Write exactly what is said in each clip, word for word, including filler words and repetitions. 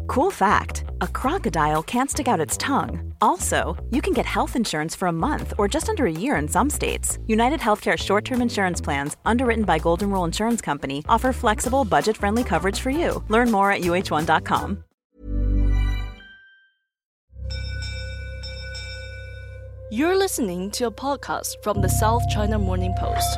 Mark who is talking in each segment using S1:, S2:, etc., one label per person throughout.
S1: Cool fact, a crocodile can't stick out its tongue. Also, you can get health insurance for a month or just under a year in some states. United Healthcare short-term insurance plans, underwritten by Golden Rule Insurance Company, offer flexible, budget-friendly coverage for you. Learn more at U H one dot com.
S2: You're listening to a podcast from the South China Morning Post.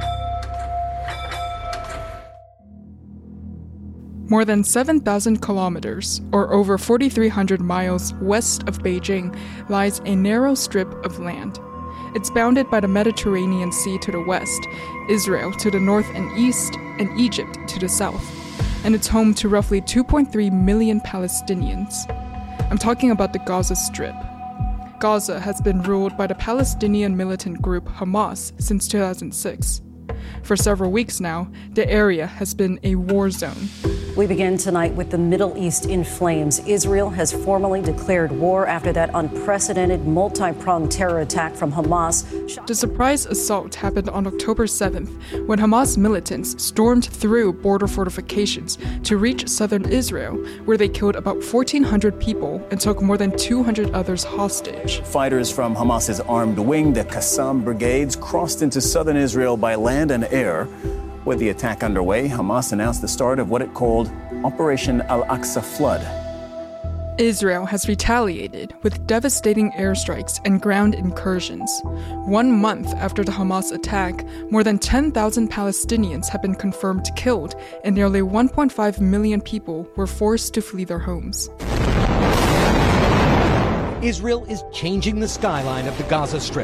S3: More than seven thousand kilometers, or over four thousand three hundred miles west of Beijing, lies a narrow strip of land. It's bounded by the Mediterranean Sea to the west, Israel to the north and east, and Egypt to the south. And it's home to roughly two point three million Palestinians. I'm talking about the Gaza Strip. Gaza has been ruled by the Palestinian militant group Hamas since two thousand six. For several weeks now, the area has been a war zone.
S4: We begin tonight with the Middle East in flames. Israel has formally declared war after that unprecedented multi-pronged terror attack from Hamas.
S3: The surprise assault happened on October seventh, when Hamas militants stormed through border fortifications to reach southern Israel, where they killed about fourteen hundred people and took more than two hundred others hostage.
S5: Fighters from Hamas's armed wing, the Qassam brigades, crossed into southern Israel by land and air. With the attack underway, Hamas announced the start of what it called Operation Al-Aqsa Flood.
S3: Israel has retaliated with devastating airstrikes and ground incursions. One month after the Hamas attack, more than ten thousand Palestinians have been confirmed killed, and nearly one point five million people were forced to flee their homes.
S6: Israel is changing the skyline of the Gaza Strip,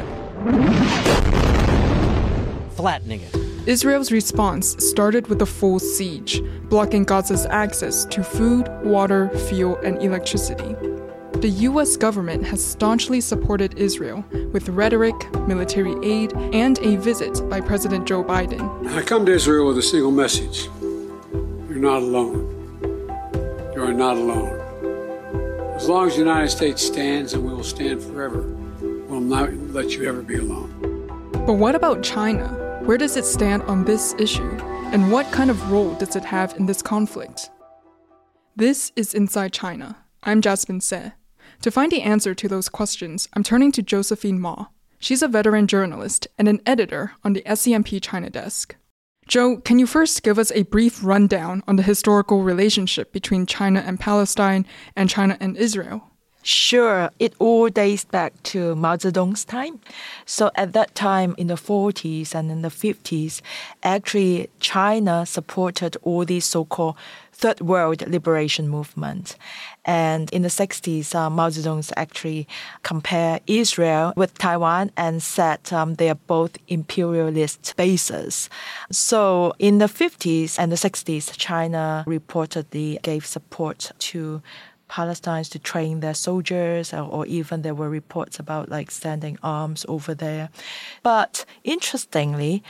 S6: flattening it.
S3: Israel's response started with a full siege, blocking Gaza's access to food, water, fuel, and electricity. The U S government has staunchly supported Israel with rhetoric, military aid, and a visit by President Joe Biden.
S7: I come to Israel with a single message. You're not alone. You are not alone. As long as the United States stands, and we will stand forever, we'll not let you ever be alone.
S3: But what about China? Where does it stand on this issue? And what kind of role does it have in this conflict? This is Inside China. I'm Jasmine Se. To find the answer to those questions, I'm turning to Josephine Ma. She's a veteran journalist and an editor on the S C M P China desk. Jo, can you first give us a brief rundown on the historical relationship between China and Palestine and China and Israel?
S8: Sure. It all dates back to Mao Zedong's time. So at that time, in the forties and in the fifties, actually China supported all these so-called Third World Liberation movements. And in the sixties, uh, Mao Zedong actually compared Israel with Taiwan and said um, they are both imperialist bases. So in the fifties and the sixties, China reportedly gave support to Palestine to train their soldiers, or, or even there were reports about like standing arms over there. But interestingly,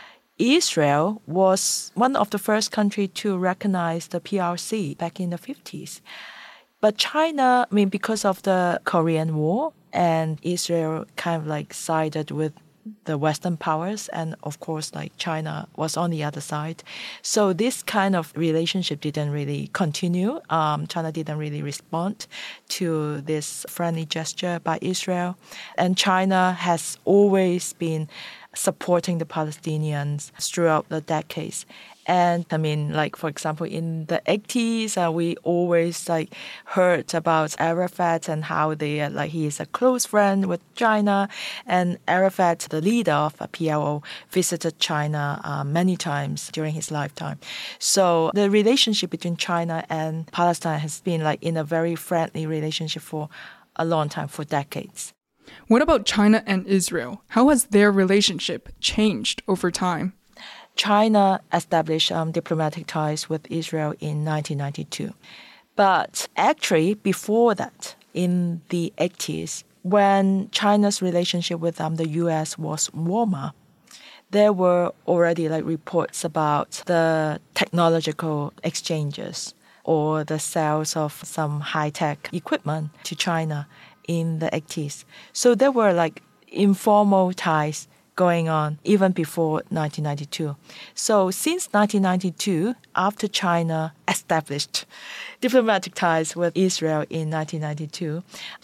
S8: Israel was one of the first countries to recognize the P R C back in the fifties. But China, I mean, because of the Korean War, and Israel kind of like sided with the Western powers, and of course, like China was on the other side. So this kind of relationship didn't really continue. Um, China didn't really respond to this friendly gesture by Israel. And China has always been supporting the Palestinians throughout the decades. And I mean, like, for example, in the eighties, uh, we always like heard about Arafat and how they, uh, like, he is a close friend with China. And Arafat, the leader of uh, P L O, visited China uh, many times during his lifetime. So the relationship between China and Palestine has been like in a very friendly relationship for a long time, for decades.
S3: What about China and Israel? How has their relationship changed over time?
S8: China established um, diplomatic ties with Israel in nineteen ninety-two. But actually, before that, in the eighties, when China's relationship with um, the U S was warmer, there were already like reports about the technological exchanges or the sales of some high-tech equipment to China in the eighties. So there were like informal ties going on even before nineteen ninety-two. So since nineteen ninety-two, after China established diplomatic ties with Israel in nineteen ninety-two,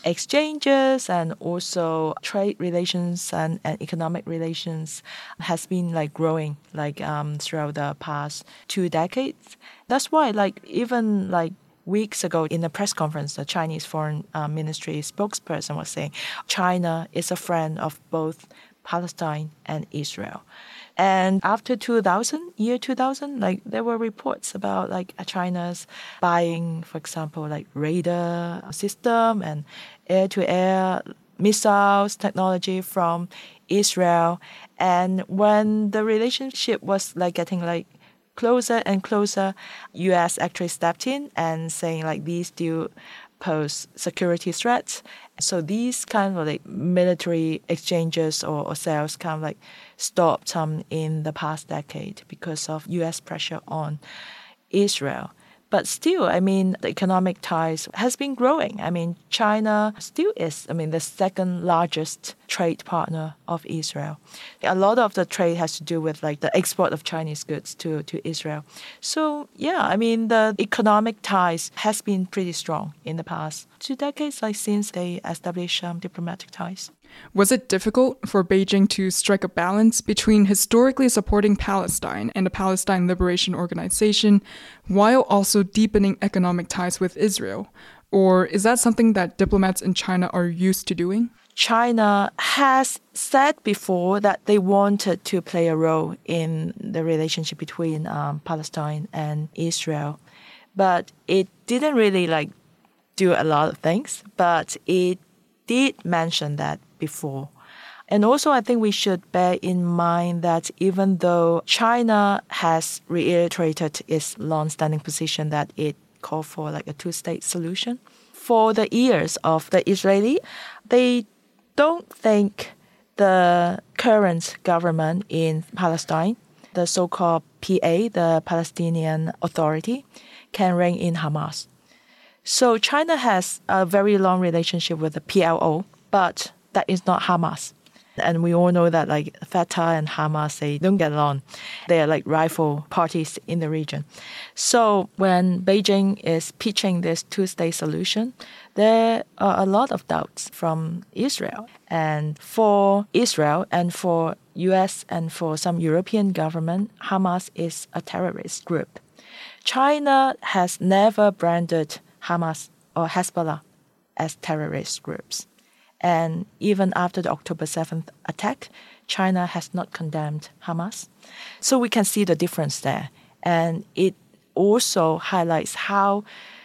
S8: exchanges and also trade relations and, and economic relations has been like growing like um, throughout the past two decades. That's why like even like weeks ago in a press conference, the Chinese Foreign uh, Ministry spokesperson was saying China is a friend of both Palestine and Israel. And after two thousand, year two thousand, like there were reports about like China's buying, for example, like radar system and air-to-air missiles technology from Israel. And when the relationship was like getting like closer and closer, U S actually stepped in and saying like these still pose security threats. So these kind of like military exchanges or, or sales kind of like stopped um, in the past decade because of U S pressure on Israel. But still, I mean, the economic ties has been growing. I mean, China still is, I mean, the second largest trade partner of Israel. A lot of the trade has to do with like the export of Chinese goods to, to Israel. So, yeah, I mean, the economic ties has been pretty strong in the past two decades, like since they established um, diplomatic ties.
S3: Was it difficult for Beijing to strike a balance between historically supporting Palestine and the Palestine Liberation Organization while also deepening economic ties with Israel? Or is that something that diplomats in China are used to doing?
S8: China has said before that they wanted to play a role in the relationship between um, Palestine and Israel, but it didn't really like do a lot of things, but it did mention that before. And also, I think we should bear in mind that even though China has reiterated its long-standing position that it called for like a two-state solution, for the ears of the Israeli, they don't think the current government in Palestine, the so-called P A, the Palestinian Authority, can rein in Hamas. So China has a very long relationship with the P L O, but that is not Hamas. And we all know that like Fatah and Hamas, they don't get along. They are like rival parties in the region. So when Beijing is pitching this two-state solution, there are a lot of doubts from Israel. And for Israel and for U S and for some European government, Hamas is a terrorist group. China has never branded Hamas or Hezbollah as terrorist groups. And even after the October seventh attack, China has not condemned Hamas. So we can see the difference there. And it also highlights how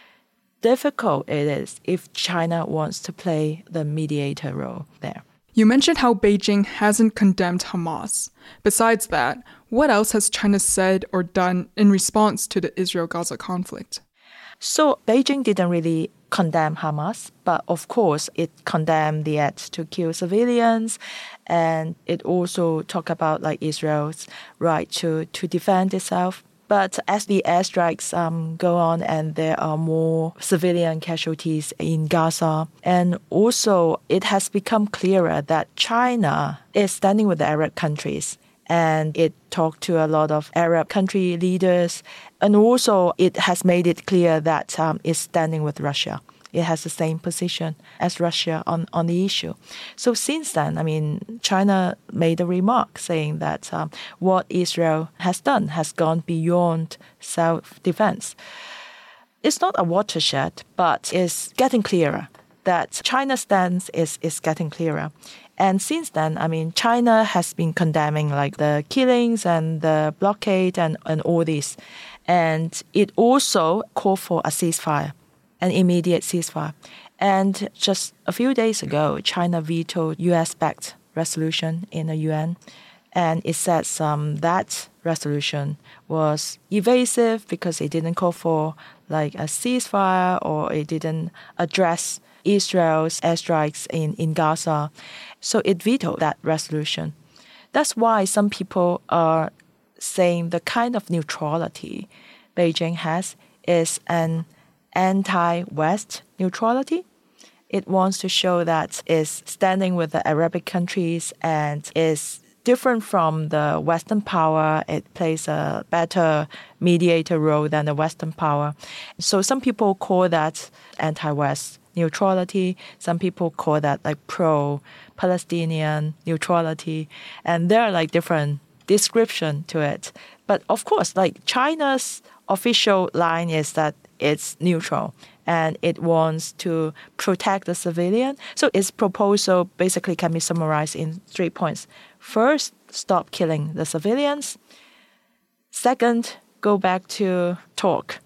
S8: difficult it is if China wants to play the mediator role there.
S3: You mentioned how Beijing hasn't condemned Hamas. Besides that, what else has China said or done in response to the Israel-Gaza conflict?
S8: So Beijing didn't really condemn Hamas, but of course it condemned the act to kill civilians, and it also talked about like Israel's right to, to defend itself. But as the airstrikes um, go on and there are more civilian casualties in Gaza, and also it has become clearer that China is standing with the Arab countries. And it talked to a lot of Arab country leaders. And also it has made it clear that um, it's standing with Russia. It has the same position as Russia on, on the issue. So since then, I mean, China made a remark saying that um, what Israel has done has gone beyond self-defense. It's not a watershed, but it's getting clearer that China's stance is, is getting clearer. And since then, I mean, China has been condemning like the killings and the blockade and, and all this. And it also called for a ceasefire, an immediate ceasefire. And just a few days ago, China vetoed U S-backed resolution in the U N. And it says um, that resolution was evasive because it didn't call for like a ceasefire or it didn't address Israel's airstrikes in, in Gaza. So it vetoed that resolution. That's why some people are saying the kind of neutrality Beijing has is an anti-West neutrality. It wants to show that it's standing with the Arabic countries and is different from the Western power. It plays a better mediator role than the Western power. So some people call that anti-West neutrality. Some people call that like pro-Palestinian neutrality. And there are like different description to it. But of course, like China's official line is that it's neutral and it wants to protect the civilian. So its proposal basically can be summarized in three points. First, stop killing the civilians. Second, go back to talk.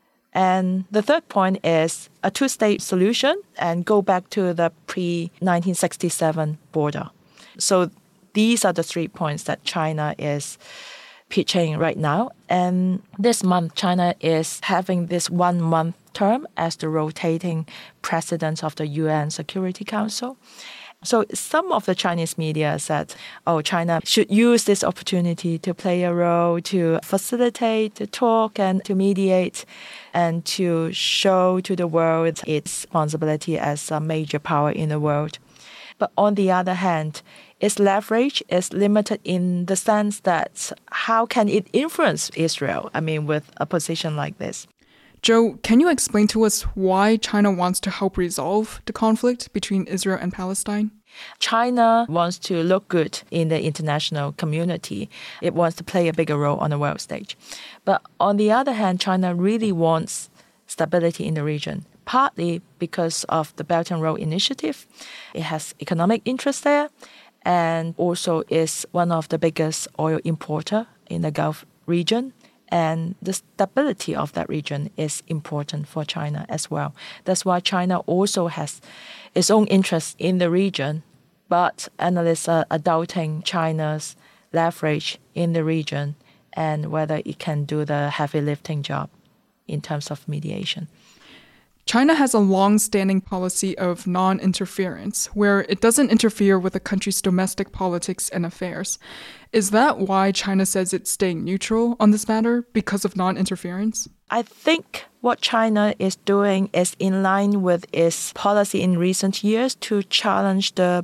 S8: And the third point is a two-state solution and go back to the pre nineteen sixty-seven border. So these are the three points that China is pitching right now. And this month, China is having this one-month term as the rotating president of the U N Security Council. So some of the Chinese media said, oh, China should use this opportunity to play a role, to facilitate, to talk and to mediate, and to show to the world its responsibility as a major power in the world. But on the other hand, its leverage is limited in the sense that how can it influence Israel? I mean, with a position like this.
S3: Joe, can you explain to us why China wants to help resolve the conflict between Israel and Palestine?
S8: China wants to look good in the international community. It wants to play a bigger role on the world stage. But on the other hand, China really wants stability in the region, partly because of the Belt and Road Initiative. It has economic interest there and also is one of the biggest oil importer in the Gulf region. And the stability of that region is important for China as well. That's why China also has its own interest in the region, but analysts are doubting China's leverage in the region and whether it can do the heavy lifting job in terms of mediation.
S3: China has a long-standing policy of non-interference, where it doesn't interfere with a country's domestic politics and affairs. Is that why China says it's staying neutral on this matter, because of non-interference?
S8: I think what China is doing is in line with its policy in recent years to challenge the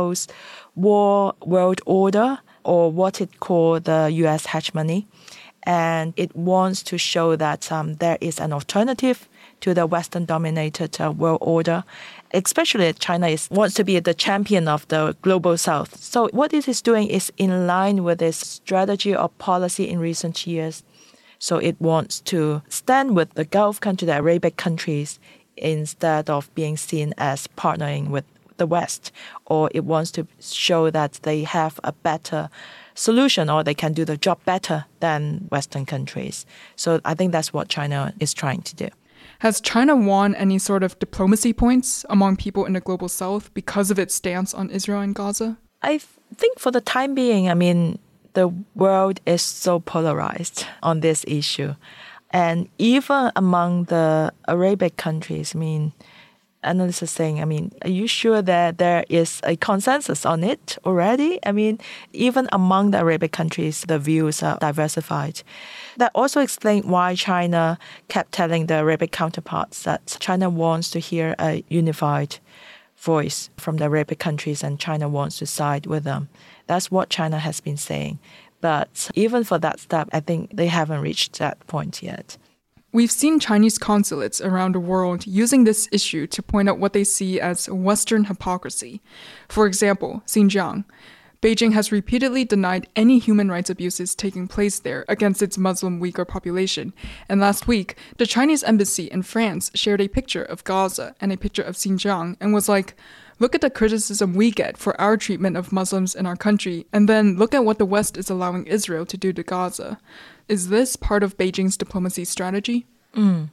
S8: post-war world order, or what it called the U S hegemony. And it wants to show that um, there is an alternative to the Western-dominated uh, world order, especially China is, wants to be the champion of the global South. So what it is doing is in line with its strategy or policy in recent years. So it wants to stand with the Gulf countries, the Arabic countries, instead of being seen as partnering with the West. Or it wants to show that they have a better solution or they can do the job better than Western countries. So I think that's what China is trying to do.
S3: Has China won any sort of diplomacy points among people in the global South because of its stance on Israel and Gaza?
S8: I think for the time being, I mean, the world is so polarized on this issue. And even among the Arabic countries, I mean, analysts are saying, I mean, are you sure that there is a consensus on it already? I mean, even among the Arabic countries, the views are diversified. That also explains why China kept telling the Arabic counterparts that China wants to hear a unified voice from the Arabic countries and China wants to side with them. That's what China has been saying. But even for that step, I think they haven't reached that point yet.
S3: We've seen Chinese consulates around the world using this issue to point out what they see as Western hypocrisy. For example, Xinjiang. Beijing has repeatedly denied any human rights abuses taking place there against its Muslim Uyghur population. And last week, the Chinese embassy in France shared a picture of Gaza and a picture of Xinjiang and was like, look at the criticism we get for our treatment of Muslims in our country, and then look at what the West is allowing Israel to do to Gaza. Is this part of Beijing's diplomacy strategy?
S8: Mm.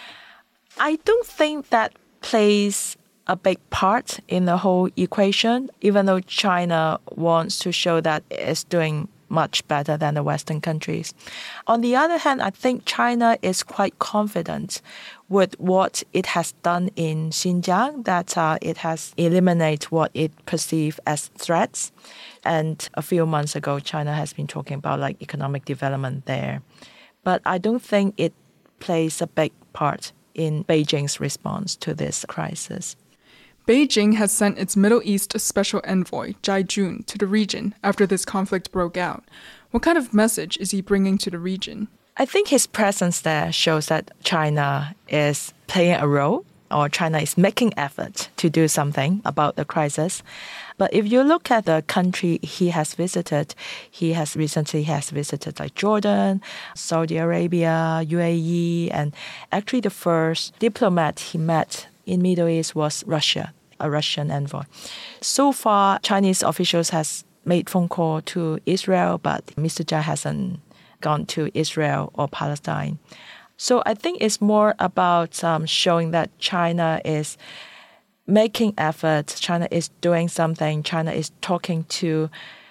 S8: I don't think that plays a big part in the whole equation, even though China wants to show that it's doing much better than the Western countries. On the other hand, I think China is quite confident with what it has done in Xinjiang, that uh, it has eliminated what it perceives as threats. And a few months ago, China has been talking about like economic development there. But I don't think it plays a big part in Beijing's response to this crisis.
S3: Beijing has sent its Middle East special envoy, Zhai Jun, to the region after this conflict broke out. What kind of message is he bringing to the region?
S8: I think his presence there shows that China is playing a role, or China is making effort to do something about the crisis. But if you look at the country he has visited, he has recently has visited like Jordan, Saudi Arabia, U A E, and actually the first diplomat he met in Middle East was Russia, a Russian envoy. So far, Chinese officials has made phone call to Israel, but Mister Zhai hasn't gone to Israel or Palestine. So I think it's more about um, showing that China is making efforts, China is doing something, China is talking to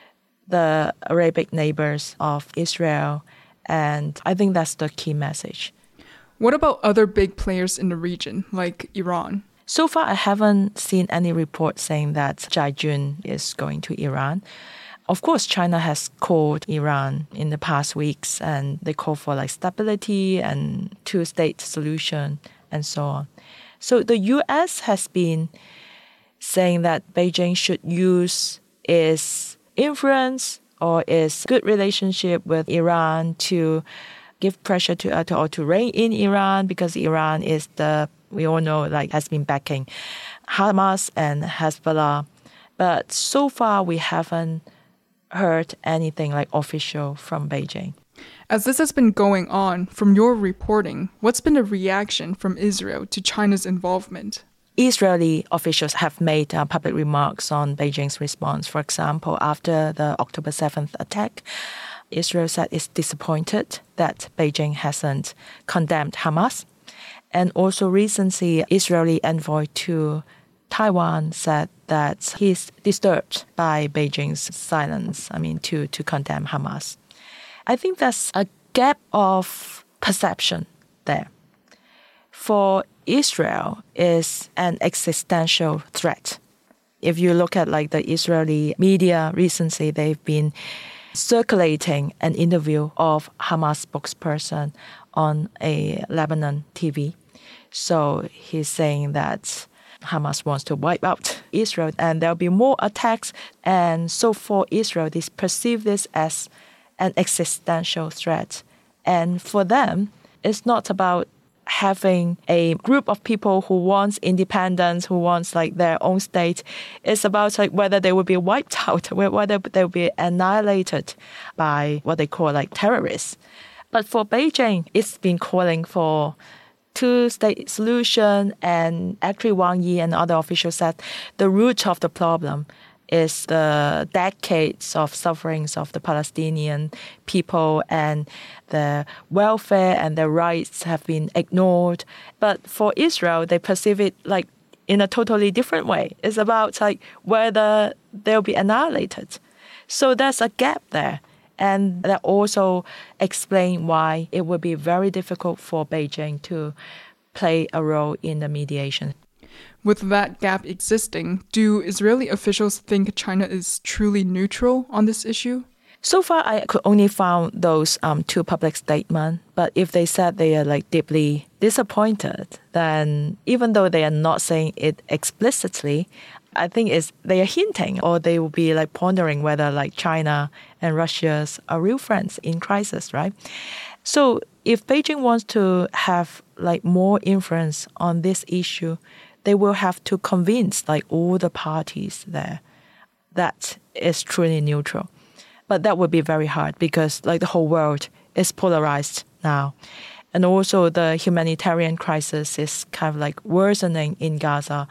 S8: the Arabic neighbors of Israel, and I think that's the key message.
S3: What about other big players in the region, like Iran?
S8: So far, I haven't seen any report saying that Zhai Jun is going to Iran. Of course, China has called Iran in the past weeks, and they call for like stability and two-state solution and so on. So the U S has been saying that Beijing should use its influence or its good relationship with Iran to give pressure to uh, to, or to rein in Iran, because Iran is the, we all know, like has been backing Hamas and Hezbollah. But so far, we haven't heard anything like official from Beijing.
S3: As this has been going on, from your reporting, what's been the reaction from Israel to China's involvement?
S8: Israeli officials have made uh, public remarks on Beijing's response. For example, after the October seventh attack, Israel said it's disappointed that Beijing hasn't condemned Hamas. And also recently, Israeli envoy to Taiwan said that he's disturbed by Beijing's silence, I mean, to, to condemn Hamas. I think there's a gap of perception there. For Israel, is an existential threat. If you look at like the Israeli media recently, they've been circulating an interview of Hamas spokesperson on a Lebanon T V. So he's saying that Hamas wants to wipe out Israel and there'll be more attacks. And so for Israel, they perceive this as an existential threat. And for them, it's not about having a group of people who wants independence, who wants like their own state. It's about like whether they will be wiped out, whether they will be annihilated by what they call like terrorists. But for Beijing, it's been calling for two-state solution, and actually Wang Yi and other officials said the root of the problem is the decades of sufferings of the Palestinian people, and the welfare and their rights have been ignored. But for Israel, they perceive it like in a totally different way. It's about like whether they'll be annihilated. So there's a gap there. And that also explains why it would be very difficult for Beijing to play a role in the mediation.
S3: With that gap existing, do Israeli officials think China is truly neutral on this issue?
S8: So far, I could only find those um, two public statements. But if they said they are like deeply disappointed, then even though they are not saying it explicitly, I think it's, they are hinting, or they will be like pondering whether like China and Russia are real friends in crisis, right? So if Beijing wants to have like more influence on this issue, they will have to convince like all the parties there that it's truly neutral. But that would be very hard because like the whole world is polarized now. And also the humanitarian crisis is kind of like worsening in Gaza,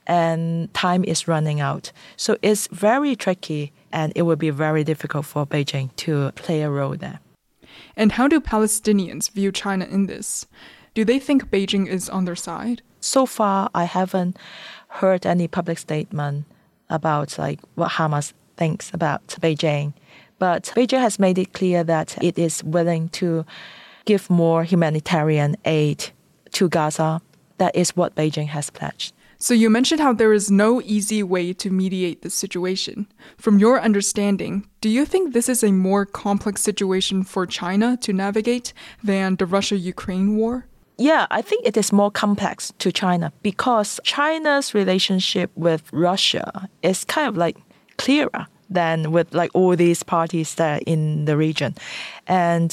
S8: and time is running out. So it's very tricky, and it would be very difficult for Beijing to play a role there.
S3: And how do Palestinians view China in this? Do they think Beijing is on their side?
S8: So far, I haven't heard any public statement about like what Hamas thinks about Beijing. But Beijing has made it clear that it is willing to give more humanitarian aid to Gaza. That is what Beijing has pledged.
S3: So you mentioned how there is no easy way to mediate this situation. From your understanding, do you think this is a more complex situation for China to navigate than the Russia-Ukraine war?
S8: Yeah, I think it is more complex to China because China's relationship with Russia is kind of like clearer than with like all these parties that are in the region. And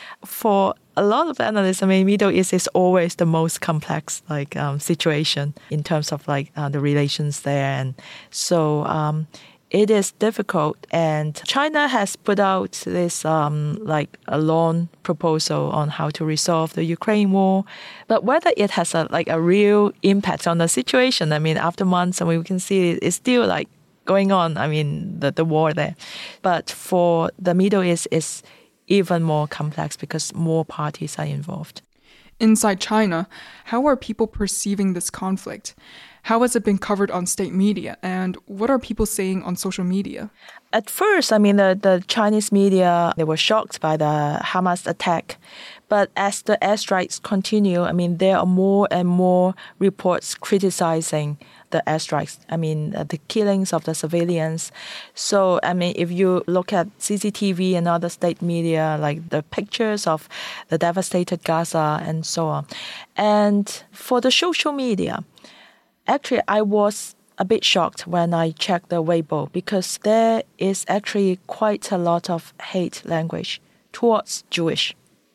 S8: for a lot of analysts, I mean, Middle East is always the most complex like um, situation in terms of like uh, the relations there. And so um, it is difficult. And China has put out this um, like a long proposal on how to resolve the Ukraine war. But whether it has a like a real impact on the situation, I mean, after months, I mean, we can see it's still like going on. I mean, the, the war there. But for the Middle East, it's even more complex because more parties are involved.
S3: Inside China, how are people perceiving this conflict? How has it been covered on state media? And what are people saying on social media?
S8: At first, I mean, the, the Chinese media, they were shocked by the Hamas attack. But as the airstrikes continue, I mean, there are more and more reports criticizing the airstrikes. I mean, uh, the killings of the civilians. So, I mean, if you look at C C T V and other state media, like the pictures of the devastated Gaza and so on. And for the social media, actually, I was a bit shocked when I checked the Weibo because there is actually quite a lot of hate language towards Jewish.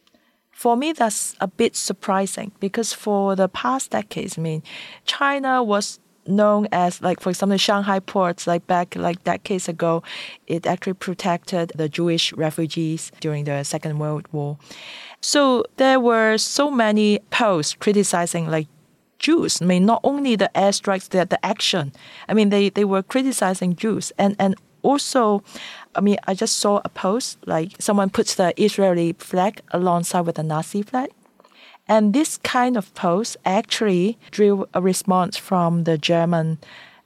S8: For me, that's a bit surprising because for the past decades, I mean, China was known as, like, for example, Shanghai ports, like back like decades ago, it actually protected the Jewish refugees during the Second World War. So there were so many posts criticizing, like, Jews. I mean, not only the airstrikes, the, the action. I mean, they, they were criticizing Jews. And, and also, I mean, I just saw a post, like someone puts the Israeli flag alongside with the Nazi flag. And this kind of post actually drew a response from the German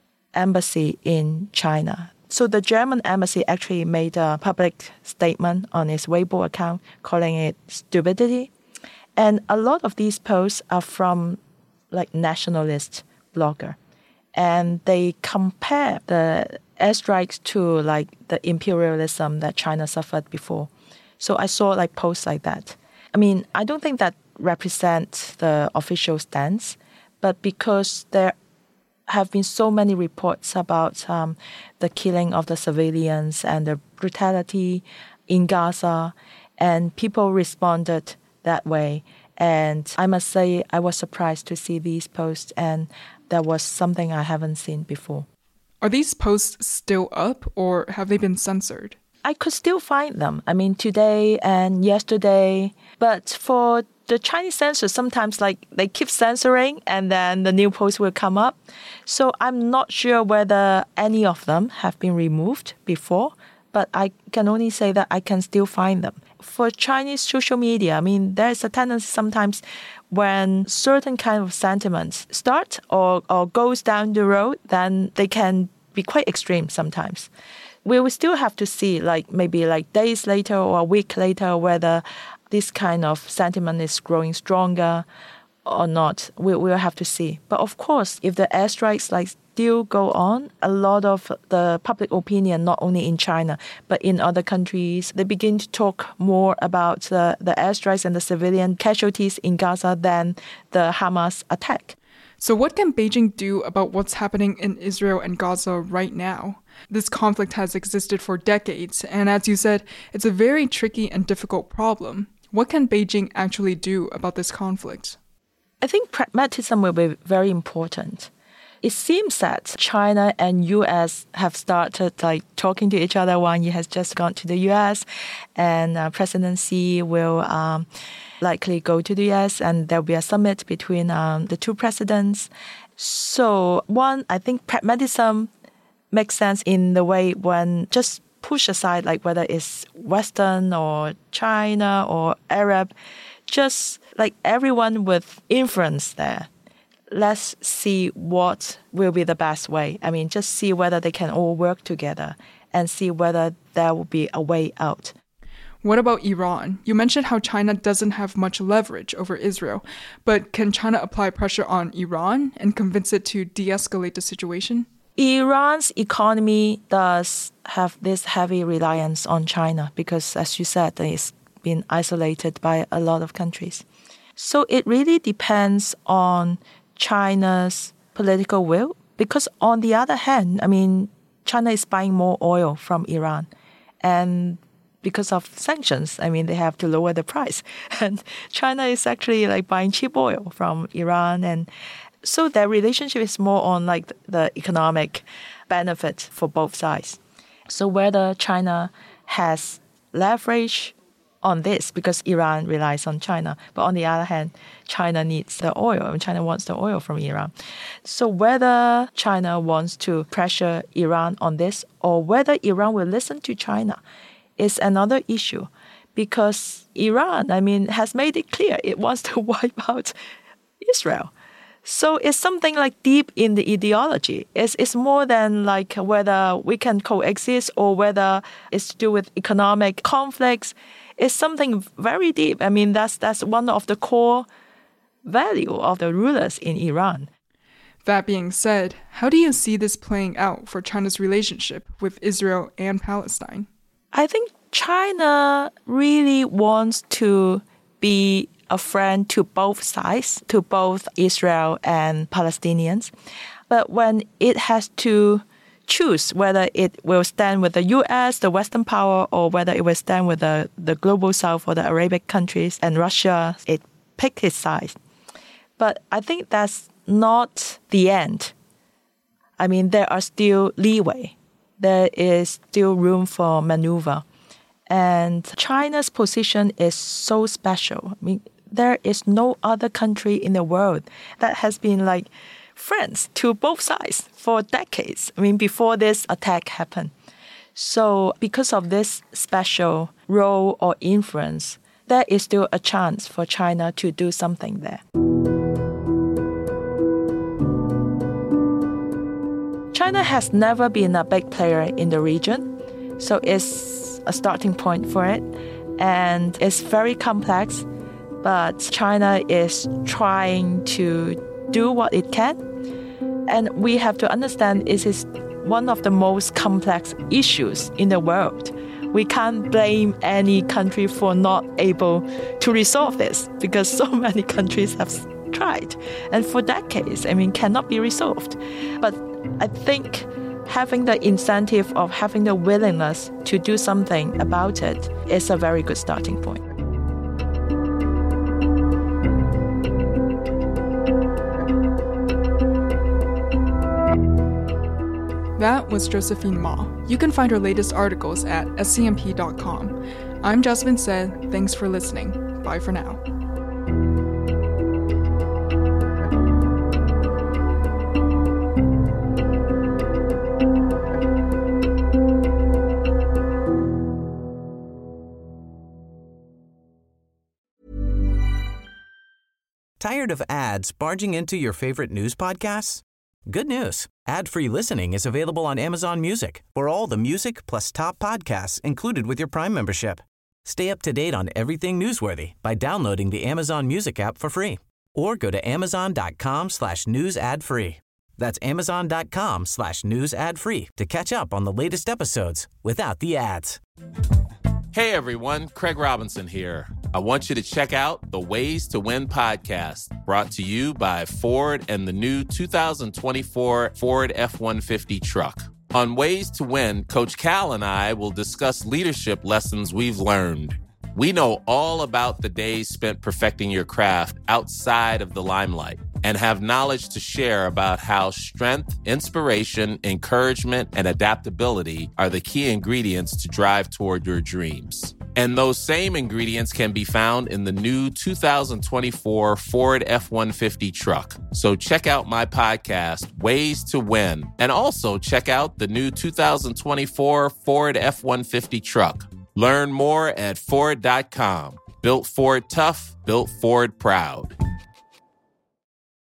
S8: embassy in China. So the German embassy actually made a public statement on its Weibo account calling it stupidity. And a lot of these posts are from like nationalist blogger. And they compare the airstrikes to like the imperialism that China suffered before. So I saw like posts like that. I mean, I don't think that represents the official stance, but because there have been so many reports about um, the killing of the civilians and the brutality in Gaza, and people responded that way. And I must say, I was surprised to see these posts, and that was something I haven't seen before.
S3: Are these posts still up, or have they been censored?
S8: I could still find them. I mean, today and yesterday. But for the Chinese censors, sometimes like they keep censoring and then the new posts will come up. So I'm not sure whether any of them have been removed before, but I can only say that I can still find them. For Chinese social media, I mean, there's a tendency sometimes when certain kind of sentiments start or, or goes down the road, then they can be quite extreme sometimes. We will still have to see, like maybe like days later or a week later, whether this kind of sentiment is growing stronger or not. We will have to see. But of course, if the airstrikes like still go on, a lot of the public opinion, not only in China, but in other countries, they begin to talk more about the, the airstrikes and the civilian casualties in Gaza than the Hamas attack.
S3: So what can Beijing do about what's happening in Israel and Gaza right now? This conflict has existed for decades, and as you said, it's a very tricky and difficult problem. What can Beijing actually do about this conflict?
S8: I think pragmatism will be very important. It seems that China and U S have started like talking to each other. Wang Yi has just gone to the U S, and uh, President Xi will um, likely go to the U S, and there'll be a summit between um, the two presidents. So one, I think pragmatism makes sense in the way when just push aside like whether it's Western or China or Arab, just like everyone with influence there. Let's see what will be the best way. I mean, just see whether they can all work together and see whether there will be a way out.
S3: What about Iran? You mentioned how China doesn't have much leverage over Israel, but can China apply pressure on Iran and convince it to de-escalate the situation?
S8: Iran's economy does have this heavy reliance on China because, as you said, it's been isolated by a lot of countries. So it really depends on China's political will. Because on the other hand, I mean, China is buying more oil from Iran. And because of sanctions, I mean, they have to lower the price. And China is actually like buying cheap oil from Iran. And so their relationship is more on like the economic benefit for both sides. So whether China has leverage on this because Iran relies on China, but on the other hand, China needs the oil and China wants the oil from Iran. So whether China wants to pressure Iran on this or whether Iran will listen to China is another issue because Iran, I mean, has made it clear it wants to wipe out Israel. So it's something like deep in the ideology. It's, it's more than like whether we can coexist or whether it's to do with economic conflicts. It's something very deep. I mean, that's that's one of the core value of the rulers in Iran.
S3: That being said, how do you see this playing out for China's relationship with Israel and Palestine?
S8: I think China really wants to be a friend to both sides, to both Israel and Palestinians. But when it has to choose whether it will stand with the U S, the Western power, or whether it will stand with the, the global South or the Arabic countries and Russia, it picked its side. But I think that's not the end. I mean, there are still leeway. There is still room for maneuver. And China's position is so special. I mean, there is no other country in the world that has been like friends to both sides for decades. I mean, before this attack happened. So because of this special role or influence, there is still a chance for China to do something there. China has never been a big player in the region, so it's a starting point for it. And it's very complex, but China is trying to do what it can. And we have to understand it is one of the most complex issues in the world. We can't blame any country for not able to resolve this because so many countries have tried. And for decades, I mean, cannot be resolved. But I think having the incentive of having the willingness to do something about it is a very good starting point.
S3: That was Josephine Ma. You can find her latest articles at S C M P dot com. I'm Jasmine Said. Thanks for listening. Bye for now.
S9: Tired of ads barging into your favorite news podcasts? Good news. Ad-free listening is available on Amazon Music for all the music plus top podcasts included with your Prime membership. Stay up to date on everything newsworthy by downloading the Amazon Music app for free or go to amazon.com slash news ad free. That's amazon.com slash news ad free to catch up on the latest episodes without the ads.
S10: Hey everyone, Craig Robinson here. I want you to check out the Ways to Win podcast, brought to you by Ford and the new two thousand twenty-four Ford F one fifty truck. On Ways to Win, Coach Cal and I will discuss leadership lessons we've learned. We know all about the days spent perfecting your craft outside of the limelight and have knowledge to share about how strength, inspiration, encouragement, and adaptability are the key ingredients to drive toward your dreams. And those same ingredients can be found in the new two thousand twenty-four Ford F one fifty truck. So check out my podcast, Ways to Win, and also check out the new two thousand twenty-four Ford F one fifty truck. Learn more at Ford dot com. Built Ford tough, built Ford proud.